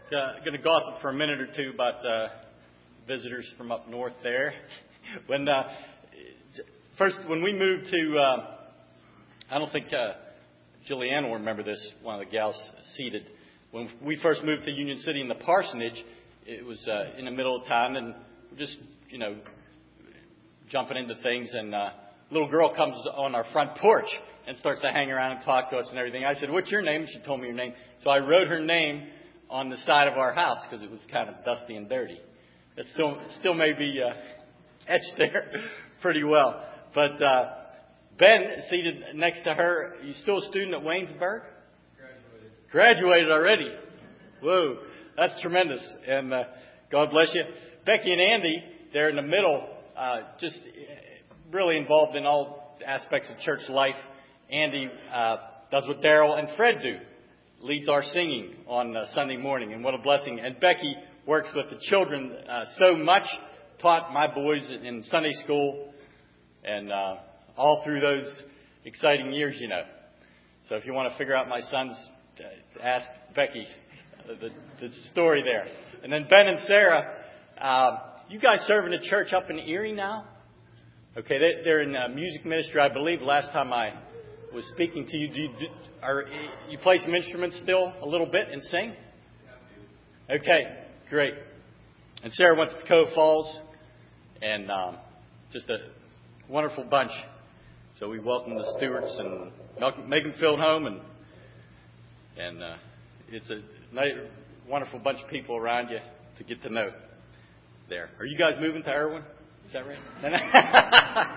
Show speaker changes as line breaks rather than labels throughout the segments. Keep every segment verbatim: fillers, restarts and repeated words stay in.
Uh, going to gossip for a minute or two about uh, visitors from up north there. when uh, first, when we moved to, uh, I don't think uh, Julianne will remember this. One of the gals seated. When we first moved to Union City in the parsonage, it was uh, in the middle of town, and we're just, you know, jumping into things, and uh, a little girl comes on our front porch and starts to hang around and talk to us and everything. I said, "What's your name?" She told me her name. So I wrote her name on the side of our house because it was kind of dusty and dirty. It still still may be uh, etched there pretty well. But uh, Ben, seated next to her, you still a student at Waynesburg?
Graduated.
Graduated already. Whoa, that's tremendous. And uh, God bless you. Becky and Andy, they're in the middle, uh, just really involved in all aspects of church life. Andy uh, does what Daryl and Fred do. Leads our singing on uh, Sunday morning, and what a blessing. And Becky works with the children uh, so much, taught my boys in Sunday school, and uh, all through those exciting years, you know. So if you want to figure out my sons, uh, ask Becky uh, the, the story there. And then Ben and Sarah, uh, you guys serving a church up in Erie now? Okay, they, they're in uh, music ministry, I believe. Last time I was speaking to you, do you do, Are, you play some instruments still a little bit and sing? Okay, great. And Sarah went to Cove Falls, and um, just a wonderful bunch. So we welcome the Stewarts and make them feel at home, and and uh, it's a nice, wonderful bunch of people around you to get to know. There, are you guys moving to Irwin? Is that right?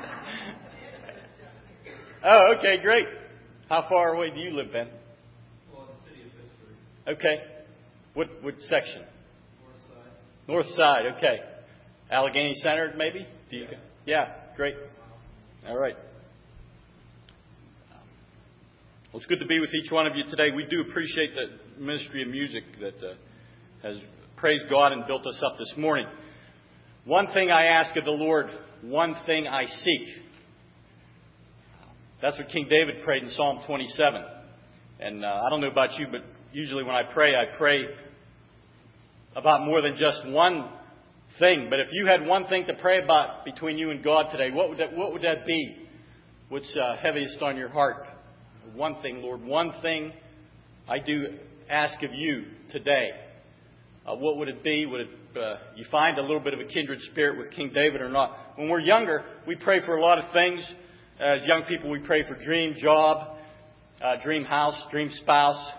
Oh, okay, great. How far away do you live, Ben?
Well, in the city of Pittsburgh.
Okay. What what section?
North side.
North side, okay. Allegheny Center, maybe? Do you? Yeah, great. All right. Well, it's good to be with each one of you today. We do appreciate the ministry of music that uh, has praised God and built us up this morning. One thing I ask of the Lord, one thing I seek. That's what King David prayed in Psalm twenty-seven. And uh, I don't know about you, but usually when I pray, I pray about more than just one thing. But if you had one thing to pray about between you and God today, what would that, what would that be? What's uh, heaviest on your heart? One thing, Lord, one thing I do ask of you today. Uh, what would it be? Would it, uh, you find a little bit of a kindred spirit with King David or not? When we're younger, we pray for a lot of things. As young people, we pray for dream job, uh, dream house, dream spouse,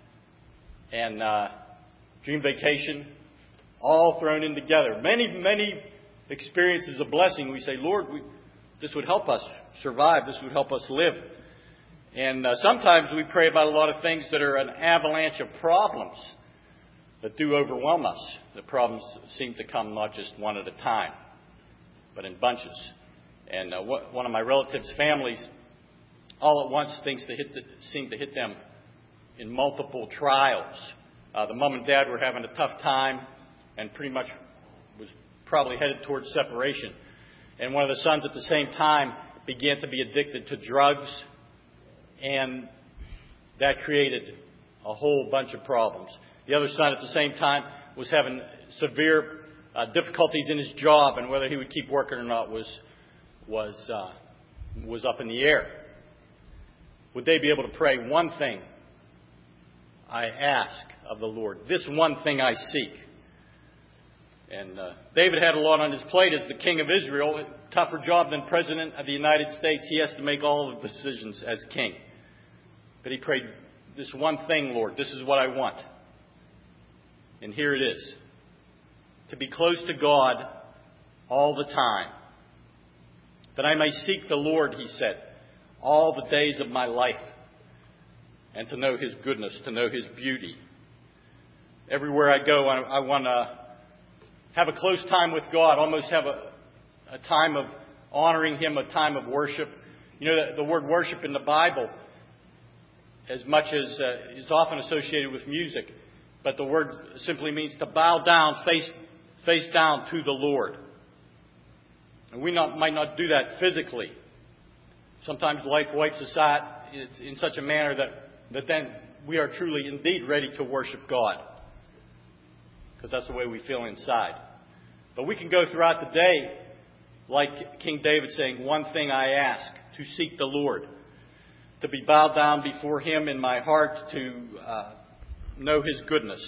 and uh, dream vacation, all thrown in together. Many, many experiences of blessing. We say, Lord, we, this would help us survive. This would help us live. And uh, sometimes we pray about a lot of things that are an avalanche of problems that do overwhelm us. The problems seem to come not just one at a time, but in bunches. And uh, what, one of my relatives' families, all at once, things to hit the, seem to hit them in multiple trials. Uh, the mom and dad were having a tough time, and pretty much was probably headed towards separation. And one of the sons, at the same time, began to be addicted to drugs, and that created a whole bunch of problems. The other son, at the same time, was having severe uh, difficulties in his job, and whether he would keep working or not was. was uh, was up in the air. Would they be able to pray, one thing I ask of the Lord, this one thing I seek? And uh, David had a lot on his plate as the king of Israel, a tougher job than president of the United States. He has to make all of the decisions as king. But he prayed, this one thing, Lord, this is what I want. And here it is. To be close to God all the time. That I may seek the Lord, he said, all the days of my life, and to know his goodness, to know his beauty. Everywhere I go, I, I want to have a close time with God, almost have a, a time of honoring him, a time of worship. You know, the, the word worship in the Bible, as much as uh, is often associated with music, but the word simply means to bow down, face, face down to the Lord. And we not, might not do that physically. Sometimes life wipes us out in such a manner that, that then we are truly indeed ready to worship God. because that's the way we feel inside. But we can go throughout the day like King David saying, one thing I ask, to seek the Lord, to be bowed down before Him in my heart, to uh, know His goodness.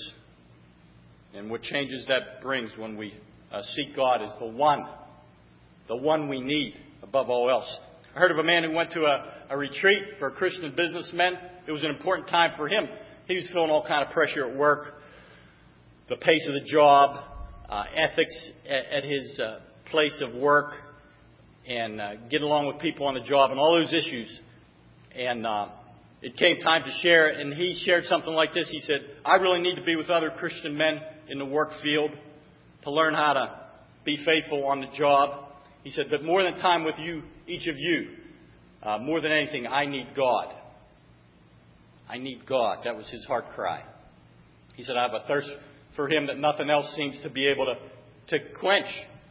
And what changes that brings when we uh, seek God is the one, the one we need above all else. I heard of a man who went to a, a retreat for Christian businessmen. It was an important time for him. He was feeling all kind of pressure at work, the pace of the job, uh, ethics at, at his uh, place of work, and uh, getting along with people on the job, and all those issues. And uh, it came time to share, and he shared something like this. He said, I really need to be with other Christian men in the work field to learn how to be faithful on the job. He said, but more than time with you, each of you, uh, more than anything, I need God. I need God. That was his heart cry. He said, I have a thirst for Him that nothing else seems to be able to, to quench.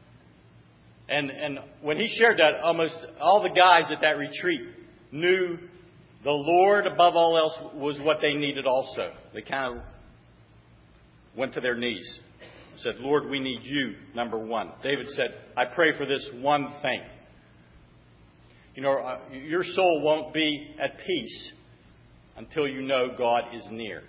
And, and when he shared that, almost all the guys at that retreat knew the Lord above all else was what they needed also. They kind of went to their knees. Said, Lord, we need You, number one. David said, I pray for this one thing. You know, uh, your soul won't be at peace until you know God is near.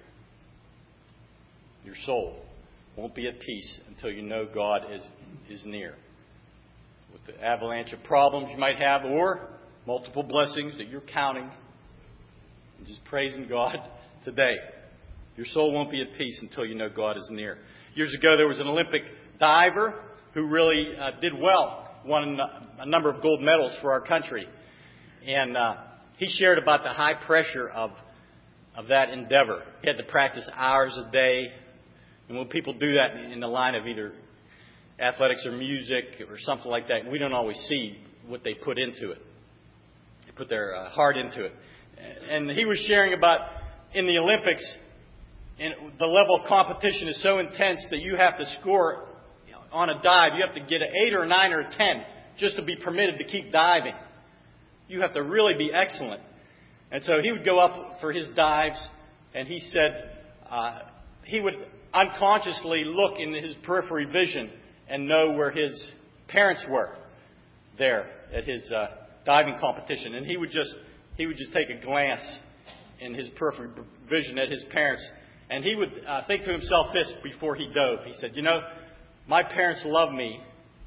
Your soul won't be at peace until you know God is, is near. With the avalanche of problems you might have, or multiple blessings that you're counting and just praising God today, your soul won't be at peace until you know God is near. Years ago, there was an Olympic diver who really uh, did well, won a number of gold medals for our country. And uh, he shared about the high pressure of of that endeavor. He had to practice hours a day. And when people do that in the line of either athletics or music or something like that, we don't always see what they put into it. They put their uh, heart into it. And he was sharing about in the Olympics, and the level of competition is so intense that you have to score on a dive. You have to get an eight or a nine or a ten just to be permitted to keep diving. You have to really be excellent. And so he would go up for his dives, and he said uh, he would unconsciously look in his periphery vision and know where his parents were there at his uh, diving competition. And he would just he would just take a glance in his periphery vision at his parents, and he would uh, think to himself this before he dove. He said, you know, my parents love me,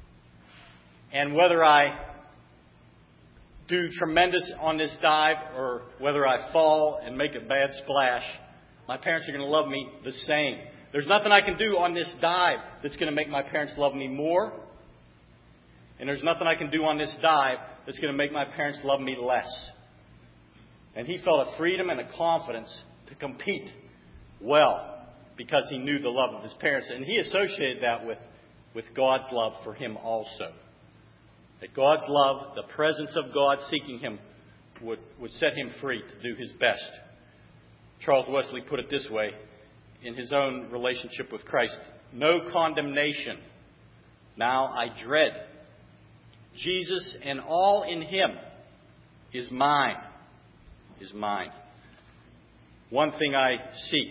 and whether I do tremendous on this dive or whether I fall and make a bad splash, my parents are going to love me the same. There's nothing I can do on this dive that's going to make my parents love me more. And there's nothing I can do on this dive that's going to make my parents love me less. And he felt a freedom and a confidence to compete well because he knew the love of his parents. And he associated that with, with God's love for him also. That God's love, the presence of God seeking him, would, would set him free to do his best. Charles Wesley put it this way in his own relationship with Christ. No condemnation now I dread. Jesus and all in Him is mine, is mine. One thing I seek,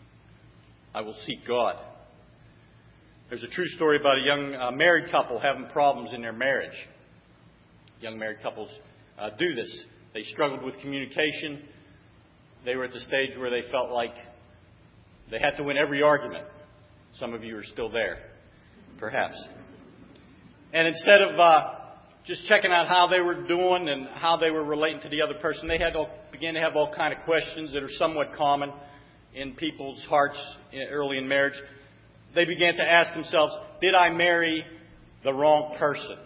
I will seek God. There's a true story about a young uh, married couple having problems in their marriage. Young married couples uh, do this. They struggled with communication. They were at the stage where they felt like they had to win every argument. Some of you are still there, perhaps. And instead of uh, just checking out how they were doing and how they were relating to the other person, they had all, began to have all kind of questions that are somewhat common in people's hearts early in marriage. They began to ask themselves, did I marry the wrong person?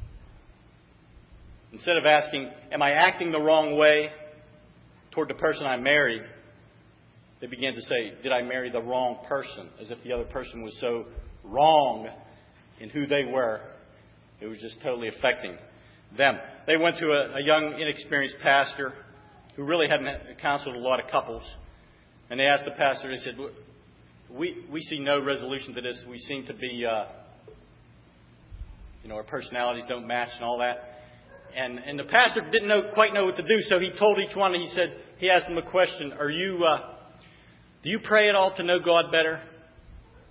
Instead of asking, am I acting the wrong way toward the person I married, they began to say, did I marry the wrong person? As if the other person was so wrong in who they were. It was just totally affecting them. They went to a, a young, inexperienced pastor who really hadn't counseled a lot of couples. And they asked the pastor, they said, we, we see no resolution to this. We seem to be, uh, you know, our personalities don't match and all that. And, and the pastor didn't know, quite know what to do, so he told each one, and he said, he asked them a question, Are you, uh, do you pray at all to know God better?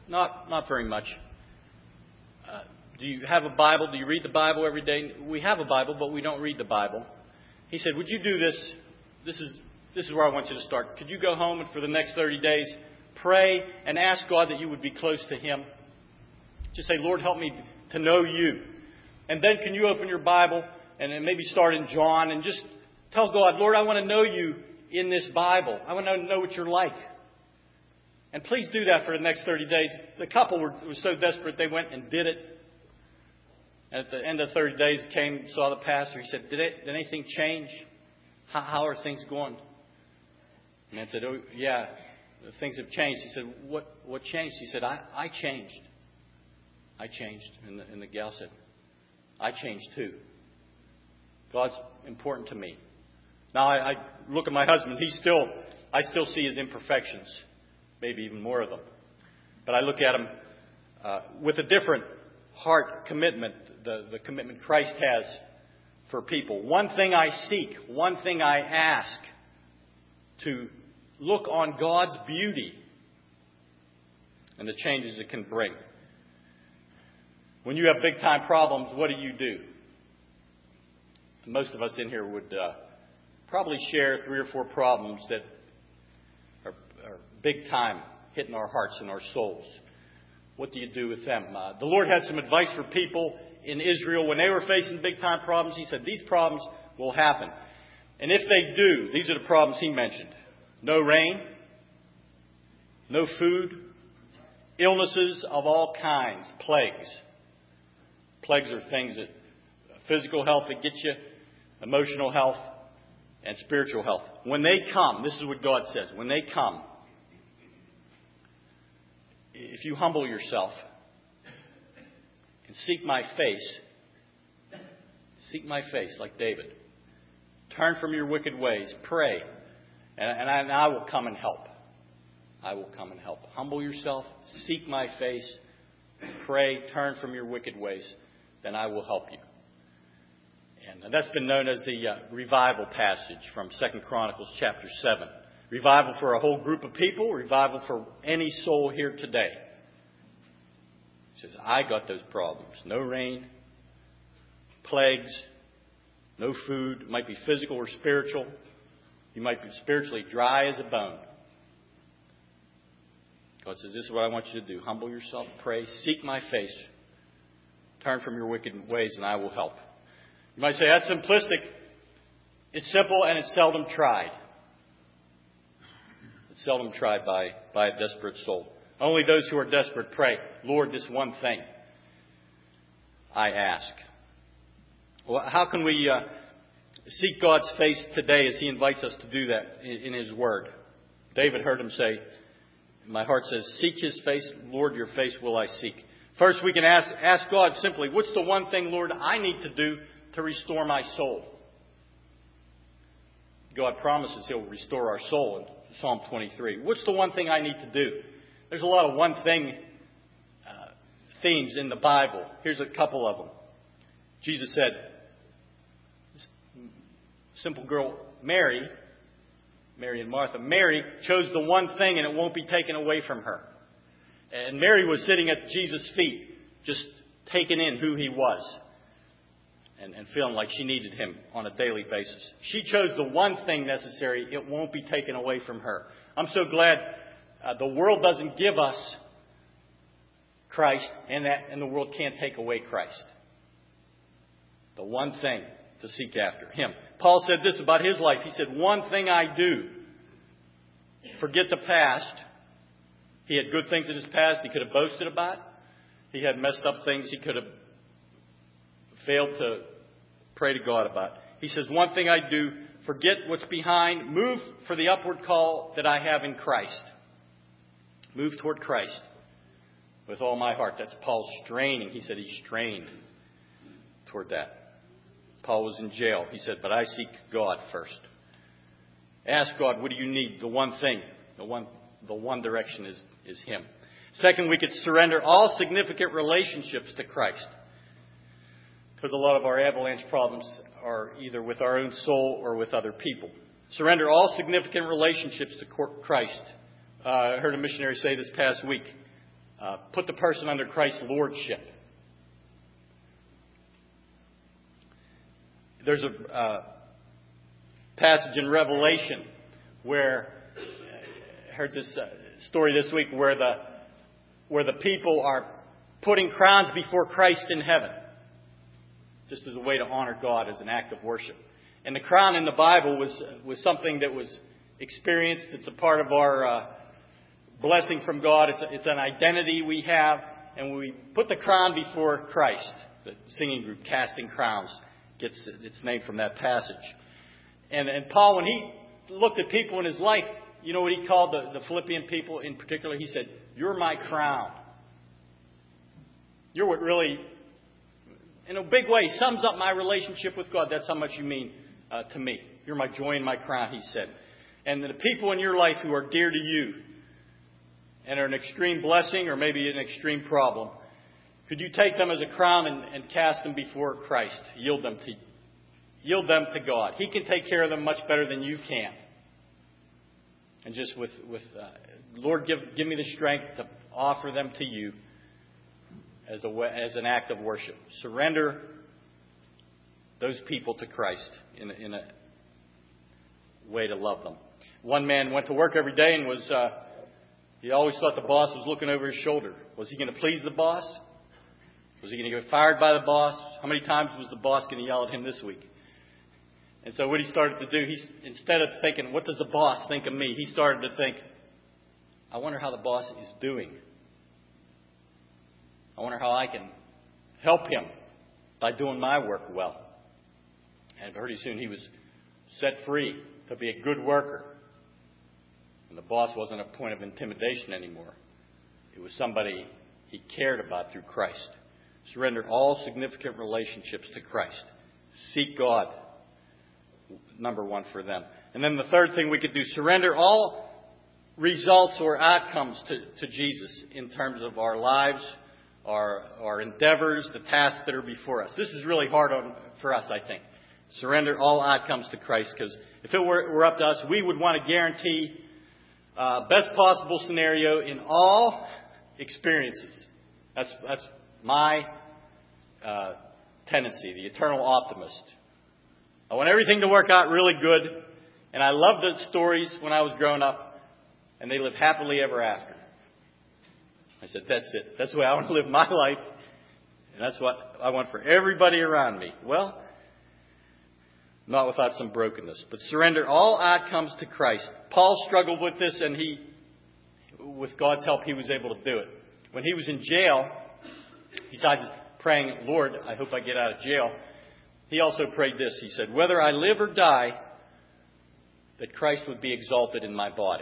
Not, not very much. Uh, do you have a Bible? Do you read the Bible every day? We have a Bible, but we don't read the Bible. He said, would you do this? This is, this is where I want you to start. Could you go home and for the next thirty days, pray and ask God that you would be close to Him? Just say, Lord, help me to know you. And then can you open your Bible and then maybe start in John and just tell God, Lord, I want to know you in this Bible. I want to know what you're like. And please do that for the next thirty days. The couple were, were so desperate they went and did it. And at the end of thirty days, came, saw the pastor. He said, did, it, did anything change? How, how are things going? The man said, oh, yeah, things have changed. He said, what, what changed? He said, I, I changed. I changed. And the, and the gal said, I changed too. God's important to me. Now, I, I look at my husband. He's still, I still see his imperfections. Maybe even more of them. But I look at him uh, with a different heart commitment, the, the commitment Christ has for people. One thing I seek, one thing I ask, to look on God's beauty and the changes it can bring. When you have big time problems, what do you do? Most of us in here would uh, probably share three or four problems that are, are big time, hitting our hearts and our souls. What do you do with them? Uh, the Lord had some advice for people in Israel when they were facing big time problems. He said, these problems will happen. And if they do, these are the problems He mentioned. No rain, no food, illnesses of all kinds, plagues. Plagues are things that, physical health that gets you, emotional health, and spiritual health. When they come, this is what God says, when they come, if you humble yourself and seek my face, seek my face like David, turn from your wicked ways, pray, and, and, I, and I will come and help. I will come and help. Humble yourself, seek my face, pray, turn from your wicked ways, then I will help you. And that's been known as the uh, revival passage from Second Chronicles chapter seven. Revival for a whole group of people, revival for any soul here today. He says, I got those problems. No rain, plagues, no food. It might be physical or spiritual. You might be spiritually dry as a bone. God says, this is what I want you to do. Humble yourself, pray, seek my face, turn from your wicked ways, and I will help. You might say, that's simplistic. It's simple and it's seldom tried. It's seldom tried by, by a desperate soul. Only those who are desperate pray, Lord, this one thing I ask. Well, how can we uh, seek God's face today as He invites us to do that in, in His Word? David heard Him say, my heart says, seek His face, Lord, your face will I seek. First, we can ask, ask God simply, what's the one thing, Lord, I need to do to restore my soul? God promises He'll restore our soul in Psalm twenty-three. What's the one thing I need to do? There's a lot of one thing uh, themes in the Bible. Here's a couple of them. Jesus said, this simple girl, Mary, Mary and Martha, Mary chose the one thing and it won't be taken away from her. And Mary was sitting at Jesus' feet, just taking in who He was. And, and feeling like she needed Him on a daily basis. She chose the one thing necessary. It won't be taken away from her. I'm so glad uh, the world doesn't give us Christ, and that and the world can't take away Christ. The one thing to seek after, Him. Paul said this about his life. He said, one thing I do, forget the past. He had good things in his past he could have boasted about. He had messed up things he could have failed to pray to God about. He says, one thing I do, forget what's behind, move for the upward call that I have in Christ. Move toward Christ with all my heart. That's Paul straining. He said he strained toward that. Paul was in jail. He said, but I seek God first. Ask God, what do you need? The one thing, the one, the one direction is, is Him. Second, we could surrender all significant relationships to Christ. Because a lot of our avalanche problems are either with our own soul or with other people. Surrender all significant relationships to Christ. Uh, I heard a missionary say this past week, uh, put the person under Christ's lordship. There's a uh, passage in Revelation where I heard this uh, story this week where the where the people are putting crowns before Christ in heaven, just as a way to honor God as an act of worship. And the crown in the Bible was was something that was experienced. It's a part of our uh, blessing from God. It's a, it's an identity we have, and we put the crown before Christ. The singing group, Casting Crowns, gets its name from that passage. And, and Paul, when he looked at people in his life, you know what he called the, the Philippian people in particular? He said, "You're my crown." You're what really, in a big way, sums up my relationship with God. That's how much you mean uh, to me. You're my joy and my crown, he said. And the people in your life who are dear to you and are an extreme blessing or maybe an extreme problem, could you take them as a crown and, and cast them before Christ? Yield them to yield them to God. He can take care of them much better than you can. And just with, with uh, Lord, give give me the strength to offer them to you as a as an act of worship. Surrender those people to Christ in a, in a way to love them. One man went to work every day and was uh, he always thought the boss was looking over his shoulder. Was he going to please the boss? Was he going to get fired by the boss? How many times was the boss going to yell at him this week? And so what he started to do, he instead of thinking, what does the boss think of me? He started to think, I wonder how the boss is doing. I wonder how I can help him by doing my work well. And pretty soon he was set free to be a good worker. And the boss wasn't a point of intimidation anymore. It was somebody he cared about through Christ. Surrender all significant relationships to Christ. Seek God, number one for them. And then the third thing we could do, surrender all results or outcomes to, to Jesus in terms of our lives, our, our endeavors, the tasks that are before us. This is really hard on, for us, I think. Surrender all outcomes to Christ, because if it were, were up to us, we would want to guarantee uh, best possible scenario in all experiences. That's that's my uh, tendency, the eternal optimist. I want everything to work out really good, and I loved the stories when I was growing up, and they lived happily ever after. I said, that's it. That's the way I want to live my life, and that's what I want for everybody around me. Well, not without some brokenness, but surrender all outcomes to Christ. Paul struggled with this, and he, with God's help, he was able to do it. When he was in jail, besides praying, Lord, I hope I get out of jail, he also prayed this. He said, whether I live or die, that Christ would be exalted in my body.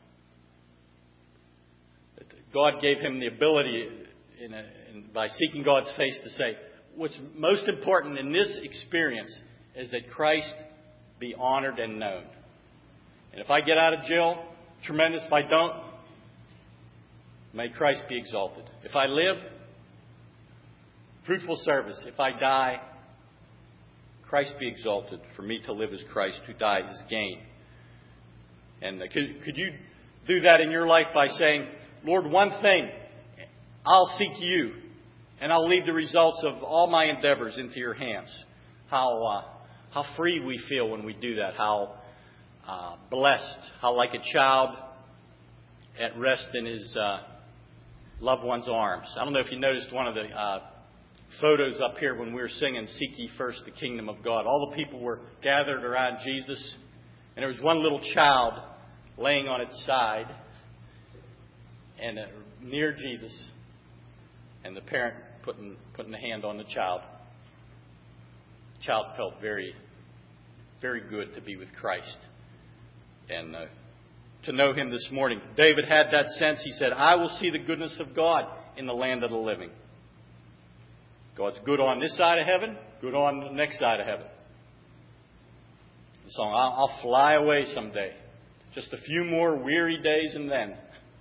That God gave him the ability, in a, in, by seeking God's face, to say, what's most important in this experience is that Christ be honored and known. And if I get out of jail, tremendous. If I don't, may Christ be exalted. If I live, fruitful service. If I die, Christ be exalted. For me to live as Christ, who died is gain. And uh, could, could you do that in your life by saying, Lord, one thing, I'll seek you, and I'll leave the results of all my endeavors into your hands. How uh, how free we feel when we do that. How uh, blessed. How like a child at rest in his uh, loved one's arms. I don't know if you noticed one of the uh, photos up here when we were singing Seek Ye First the Kingdom of God. All the people were gathered around Jesus, and there was one little child laying on its side and uh, near Jesus, and the parent putting putting the hand on the child. The child felt very, very good to be with Christ and uh, to know Him this morning. David had that sense. He said, I will see the goodness of God in the land of the living. God's good on this side of heaven, good on the next side of heaven. The song, I'll, I'll fly away someday. Just a few more weary days and then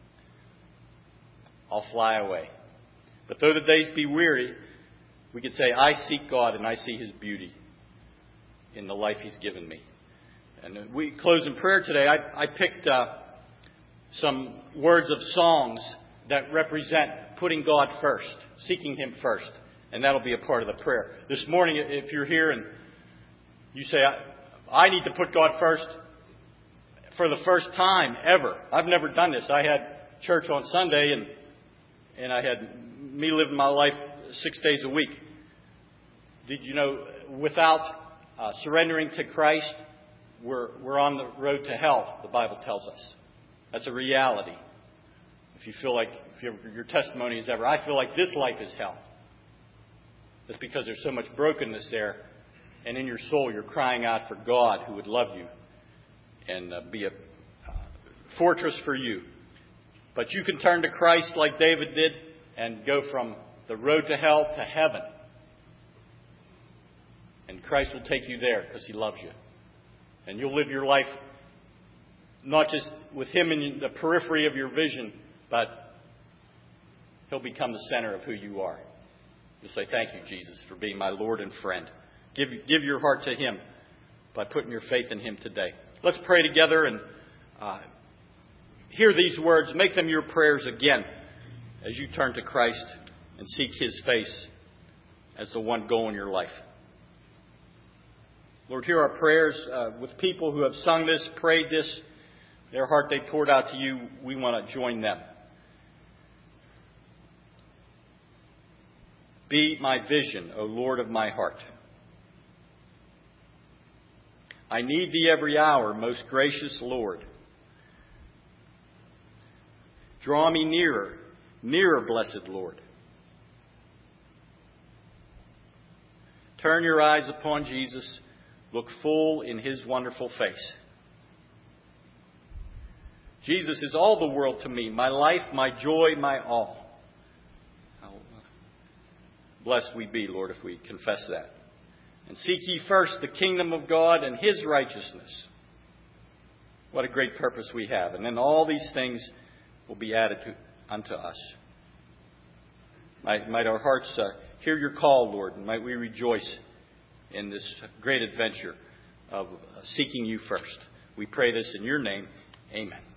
I'll fly away. But though the days be weary, we could say, I seek God and I see His beauty in the life He's given me. And we close in prayer today. I, I picked uh, some words of songs that represent putting God first, seeking Him first. And that'll be a part of the prayer. This morning, if you're here and you say, I, I need to put God first for the first time ever. I've never done this. I had church on Sunday and and I had me living my life six days a week. Did you know, without uh, surrendering to Christ, we're we're on the road to hell, the Bible tells us. That's a reality. If you feel like if your, your testimony is ever, I feel like this life is hell. It's because there's so much brokenness there. And in your soul, you're crying out for God who would love you and uh, be a uh, fortress for you. But you can turn to Christ like David did and go from the road to hell to heaven. And Christ will take you there because He loves you. And you'll live your life not just with Him in the periphery of your vision, but He'll become the center of who you are. You'll say, thank you, Jesus, for being my Lord and friend. Give, give your heart to Him by putting your faith in Him today. Let's pray together and uh, hear these words. Make them your prayers again as you turn to Christ and seek His face as the one goal in your life. Lord, hear our prayers uh, with people who have sung this, prayed this, their heart they poured out to you. We want to join them. Be my vision, O Lord of my heart. I need Thee every hour, most gracious Lord. Draw me nearer, nearer, blessed Lord. Turn your eyes upon Jesus. Look full in His wonderful face. Jesus is all the world to me, my life, my joy, my all. How blessed we be, Lord, if we confess that. And seek ye first the kingdom of God and His righteousness. What a great purpose we have. And then all these things will be added to, unto us. Might, might our hearts uh, hear your call, Lord, and might we rejoice in this great adventure of uh, seeking you first. We pray this in your name. Amen.